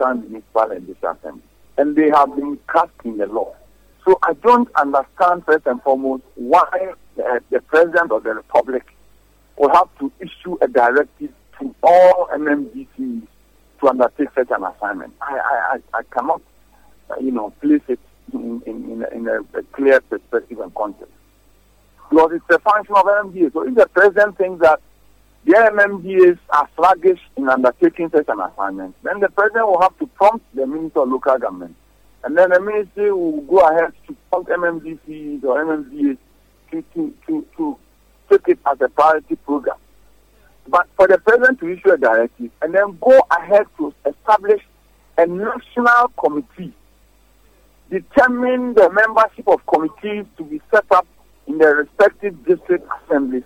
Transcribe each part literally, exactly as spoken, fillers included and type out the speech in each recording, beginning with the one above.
Local Municipal and District Assembly, and they have been cast in the law. So I don't understand, first and foremost, why the, the President of the Republic will have to issue a directive to all M M D Cs to undertake such an assignment. I, I, I, I cannot, uh, you know, place it in, in, in, a, in a, a clear perspective and context. Because it's a function of M M D A. So if the President thinks that the M M D As are sluggish in undertaking such an assignment, then the President will have to prompt the Minister of Local Government. And then the Ministry will go ahead to prompt M M D Cs or M M D As to, to, to, to take it as a priority program. But for the President to issue a directive and then go ahead to establish a national committee, determine the membership of committees to be set up in the respective district assemblies,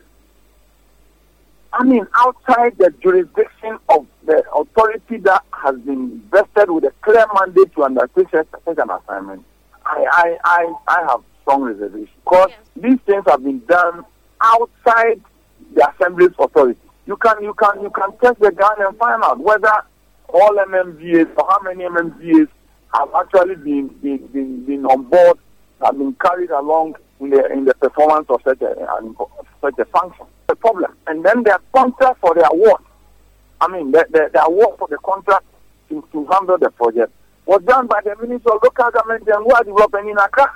I mean, outside the jurisdiction of the authority that has been vested with a clear mandate to undertake such an assignment, I, I, I, I have strong reservations. Because yes. these things have been done outside the assembly's authority. You can, you can, you can test the ground and find out whether all M M D As or how many M M D As have actually been, been, been, been on board, have been carried along in the in the performance of such a um, such a function. The problem, and then their contract for the award. I mean, the, the, the award for the contract to, to handle the project was done by the Minister of Local Government and Rural Development in Accra.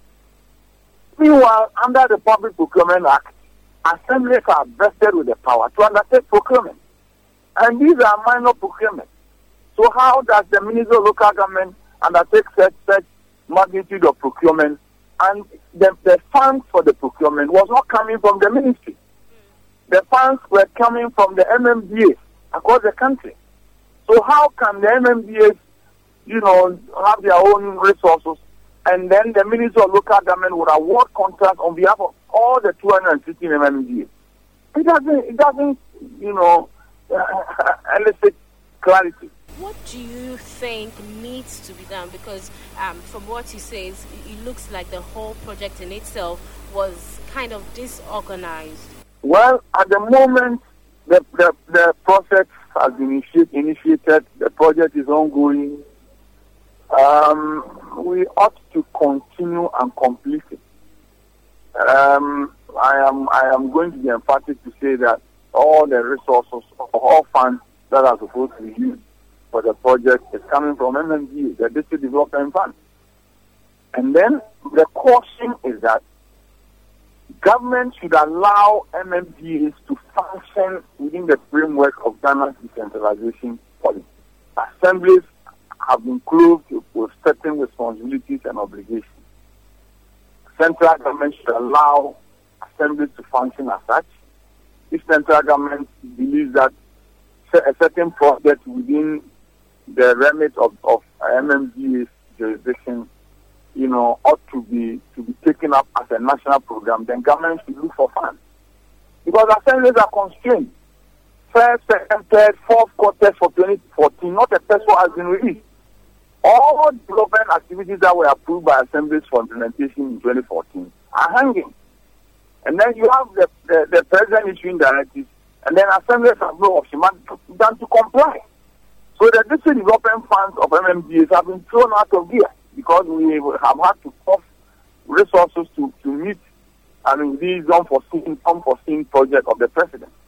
Meanwhile, under the Public Procurement Act, assemblies are vested with the power to undertake procurement, and these are minor procurement. So how does the Minister of Local Government undertake such such magnitude of procurement? And the, the funds for the procurement was not coming from the ministry. The funds were coming from the M M D As across the country. So how can the M M D As, you know, have their own resources, and then the Minister of Local Government would award contracts on behalf of all the two hundred fifteen M M D As? It doesn't, it doesn't, you know, uh, elicit clarity. What do you think needs to be done? Because um, from what he says, it looks like the whole project in itself was kind of disorganized. Well, at the moment, the the, the process has been initiate, initiated. The project is ongoing. Um, we ought to continue and complete it. Um, I am I am going to be emphatic to say that all the resources, all funds that are supposed to be used for the project is coming from M M D A, the District Development Fund. And then the caution is that government should allow M M D As to function within the framework of Ghana's decentralization policy. Assemblies have been clothed with certain responsibilities and obligations. Central government should allow assemblies to function as such. If central government believes that a certain project within the remit of, of M M D A's jurisdiction, you know, ought to be to be taken up as a national program, then government should look for funds. Because assemblies are constrained. First, second, third, fourth quarters for twenty fourteen, not a peso has been released. All development activities that were approved by assemblies for implementation in twenty fourteen are hanging. And then you have the, the, the president issuing directives, and then assemblies have no option than to comply. So the district development funds of M M D As have been thrown out of gear because we have had to cough resources to, to meet I mean, these unforeseen, unforeseen project of the president.